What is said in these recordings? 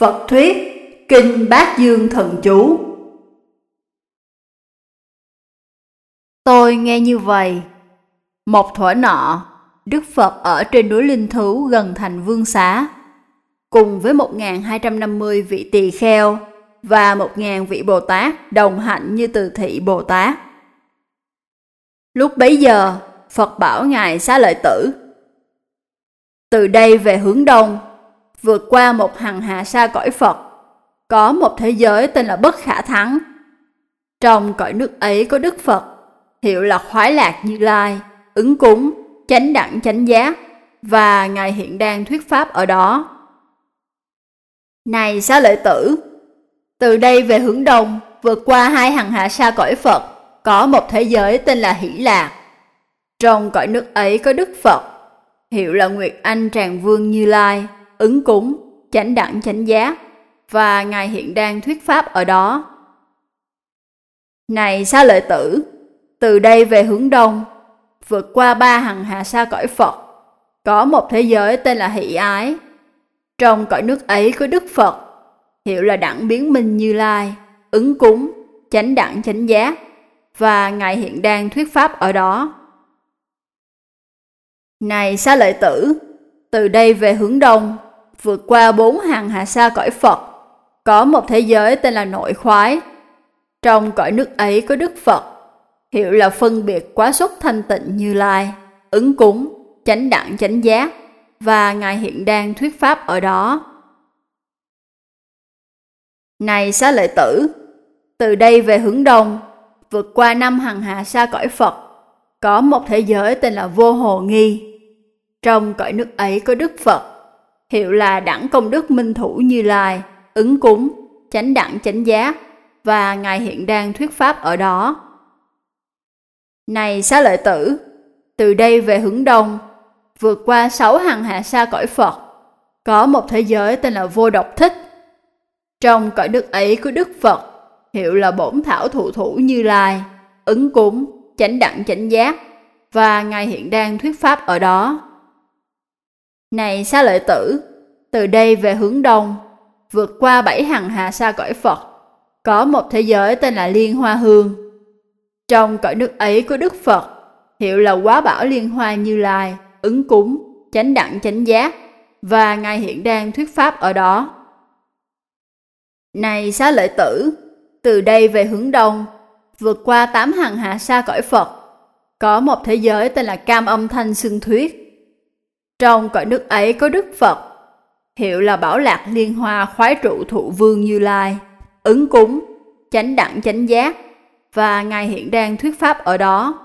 Phật thuyết Kinh Bát Dương Thần Chú. Tôi nghe như vậy. Một thuở nọ, Đức Phật ở trên núi Linh Thú gần thành Vương Xá, cùng với 1250 vị tỳ kheo và 1000 vị Bồ Tát đồng hạnh như Từ Thị Bồ Tát. Lúc bấy giờ, Phật bảo Ngài Xá Lợi Tử: từ đây về hướng đông, vượt qua một hằng hà sa cõi Phật, có một thế giới tên là Bất Khả Thắng. Trong cõi nước ấy có Đức Phật, hiệu là Khoái Lạc Như Lai, ứng cúng, chánh đẳng chánh giác, và Ngài hiện đang thuyết pháp ở đó. Này Xá Lợi Tử, từ đây về hướng đông, vượt qua 2 hằng hà sa cõi Phật, có một thế giới tên là Hỷ Lạc. Trong cõi nước ấy có Đức Phật, hiệu là Nguyệt Anh Tràng Vương Như Lai, ứng cúng, chánh đẳng chánh giác, và Ngài hiện đang thuyết pháp ở đó. Này Xá Lợi Tử, từ đây về hướng đông, vượt qua 3 hằng hà sa cõi Phật, có một thế giới tên là Hỷ Ái. Trong cõi nước ấy có Đức Phật, hiệu là Đẳng Biến Minh Như Lai, ứng cúng, chánh đẳng chánh giác, và Ngài hiện đang thuyết pháp ở đó. Này Xá Lợi Tử, từ đây về hướng đông, vượt qua 4 hằng hà sa cõi Phật, có một thế giới tên là Nội Khoái. Trong cõi nước ấy có Đức Phật, hiệu là Phân Biệt Quá Xuất Thanh Tịnh Như Lai, ứng cúng, chánh đẳng chánh giác, và Ngài hiện đang thuyết pháp ở đó. Này Xá Lợi Tử, từ đây về hướng đông, vượt qua 5 hằng hà sa cõi Phật, có một thế giới tên là Vô Hồ Nghi. Trong cõi nước ấy có Đức Phật, hiệu là Đẳng Công Đức Minh Thủ Như Lai, ứng cúng, chánh đẳng chánh giác, và Ngài hiện đang thuyết pháp ở đó. Này Xá Lợi Tử, từ đây về hướng đông, vượt qua 6 hằng hà sa cõi Phật, có một thế giới tên là Vô Độc Thích. Trong cõi nước ấy có Đức Phật, hiệu là Bổn Thảo Thụ Thủ Như Lai, ứng cúng, chánh đẳng chánh giác, và Ngài hiện đang thuyết pháp ở đó. Này Xá Lợi Tử, từ đây về hướng đông, vượt qua 7 hằng hà sa cõi Phật, có một thế giới tên là Liên Hoa Hương. Trong cõi nước ấy có Đức Phật, hiệu là Quá Bảo Liên Hoa Như Lai, ứng cúng, chánh đẳng chánh giác, và Ngài hiện đang thuyết pháp ở đó. Này Xá Lợi Tử, từ đây về hướng đông, vượt qua 8 hằng hà sa cõi Phật, có một thế giới tên là Cam Âm Thanh Xưng Thuyết. Trong cõi nước ấy có Đức Phật, hiệu là Bảo Lạc Liên Hoa Khoái Trụ Thụ Vương Như Lai, ứng cúng, chánh đẳng chánh giác, và Ngài hiện đang thuyết pháp ở đó.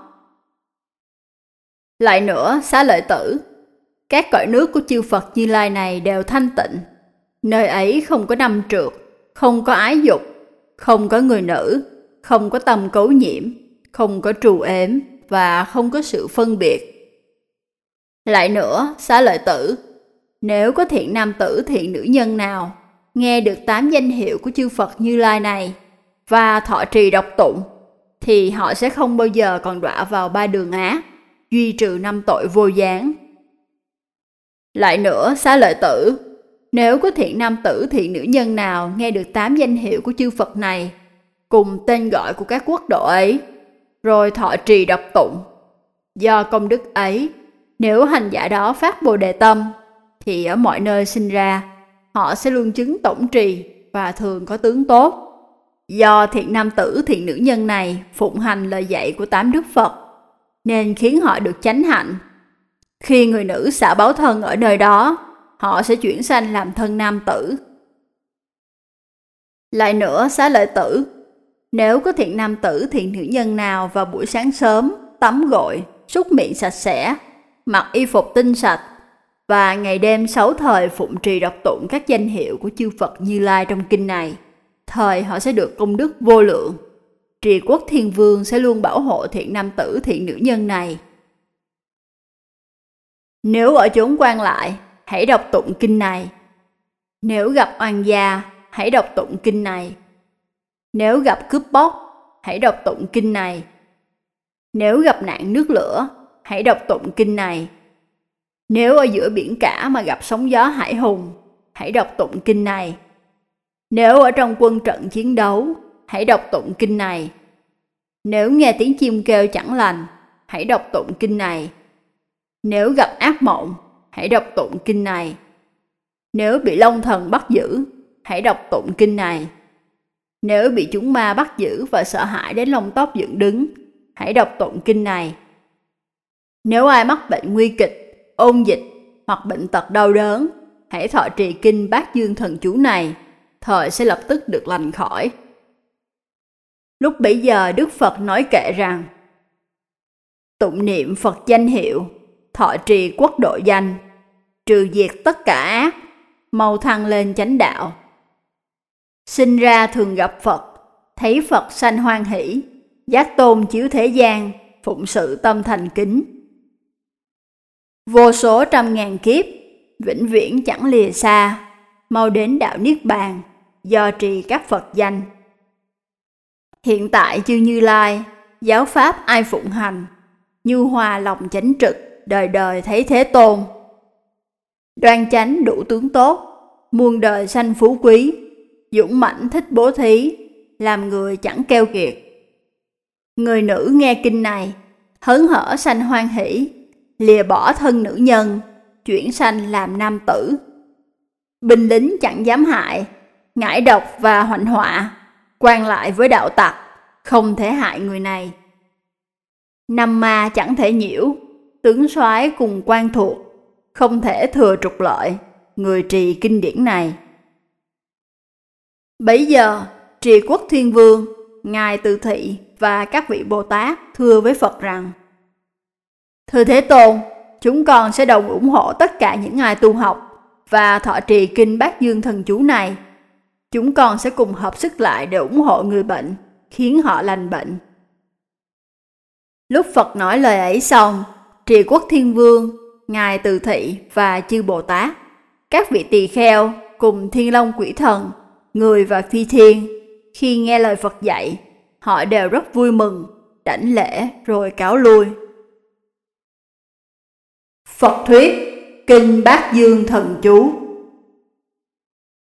Lại nữa, Xá Lợi Tử, các cõi nước của chư Phật Như Lai này đều thanh tịnh. Nơi ấy không có năm trược, không có ái dục, không có người nữ, không có tâm cấu nhiễm, không có trù ếm, và không có sự phân biệt. Lại nữa, Xá Lợi Tử, nếu có thiện nam tử thiện nữ nhân nào nghe được 8 danh hiệu của chư Phật Như Lai này và thọ trì đọc tụng, thì họ sẽ không bao giờ còn đọa vào 3 đường ác, duy trừ 5 tội vô gián. Lại nữa, Xá Lợi Tử, nếu có thiện nam tử thiện nữ nhân nào nghe được 8 danh hiệu của chư Phật này cùng tên gọi của các quốc độ ấy, rồi thọ trì đọc tụng, do công đức ấy, nếu hành giả đó phát Bồ Đề tâm, thì ở mọi nơi sinh ra, họ sẽ luôn chứng tổng trì và thường có tướng tốt. Do thiện nam tử thiện nữ nhân này phụng hành lời dạy của 8 Đức Phật, nên khiến họ được chánh hạnh. Khi người nữ xả báo thân ở nơi đó, họ sẽ chuyển sanh làm thân nam tử. Lại nữa, Xá Lợi Tử, nếu có thiện nam tử thiện nữ nhân nào vào buổi sáng sớm tắm gội, súc miệng sạch sẽ, mặc y phục tinh sạch, và ngày đêm 6 thời phụng trì đọc tụng các danh hiệu của chư Phật Như Lai trong kinh này, thời họ sẽ được công đức vô lượng. Trì Quốc Thiên Vương sẽ luôn bảo hộ thiện nam tử thiện nữ nhân này. Nếu ở chốn quan lại, hãy đọc tụng kinh này. Nếu gặp oan gia, hãy đọc tụng kinh này. Nếu gặp cướp bóc, hãy đọc tụng kinh này. Nếu gặp nạn nước lửa, hãy đọc tụng kinh này. Nếu ở giữa biển cả mà gặp sóng gió hải hùng, hãy đọc tụng kinh này. Nếu ở trong quân trận chiến đấu, hãy đọc tụng kinh này. Nếu nghe tiếng chim kêu chẳng lành, hãy đọc tụng kinh này. Nếu gặp ác mộng, hãy đọc tụng kinh này. Nếu bị long thần bắt giữ, hãy đọc tụng kinh này. Nếu bị chúng ma bắt giữ và sợ hãi đến lông tóc dựng đứng, hãy đọc tụng kinh này. Nếu ai mắc bệnh nguy kịch, ôn dịch hoặc bệnh tật đau đớn, hãy thọ trì kinh Bát Dương Thần Chú này, thời sẽ lập tức được lành khỏi. Lúc bấy giờ Đức Phật nói kệ rằng: tụng niệm Phật danh hiệu, thọ trì quốc độ danh, trừ diệt tất cả ác, mau thăng lên chánh đạo. Sinh ra thường gặp Phật, thấy Phật sanh hoan hỷ, giác tôn chiếu thế gian, phụng sự tâm thành kính. Vô số trăm ngàn kiếp, vĩnh viễn chẳng lìa xa, mau đến đạo Niết Bàn, do trì các Phật danh. Hiện tại chư Như Lai, giáo pháp ai phụng hành, nhu hòa lòng chánh trực, đời đời thấy Thế Tôn. Đoan chánh đủ tướng tốt, muôn đời sanh phú quý, dũng mãnh thích bố thí, làm người chẳng keo kiệt. Người nữ nghe kinh này, hớn hở sanh hoan hỷ, lìa bỏ thân nữ nhân, chuyển sanh làm nam tử. Binh lính chẳng dám hại, ngải độc và hoạnh họa, quan lại với đạo tặc, không thể hại người này. Năm ma chẳng thể nhiễu, tướng soái cùng quan thuộc, không thể thừa trục lợi, người trì kinh điển này. Bấy giờ, Trì Quốc Thiên Vương, Ngài Từ Thị và các vị Bồ Tát thưa với Phật rằng: thưa Thế Tôn, chúng con sẽ đồng ủng hộ tất cả những ai tu học và thọ trì kinh Bát Dương Thần Chú này. Chúng con sẽ cùng hợp sức lại để ủng hộ người bệnh, khiến họ lành bệnh. Lúc Phật nói lời ấy xong, Trì Quốc Thiên Vương, Ngài Từ Thị và chư Bồ Tát, các vị tỳ kheo cùng Thiên Long Quỷ Thần, người và phi thiên, khi nghe lời Phật dạy, họ đều rất vui mừng, đảnh lễ rồi cáo lui. Phật thuyết kinh Bát Dương Thần Chú.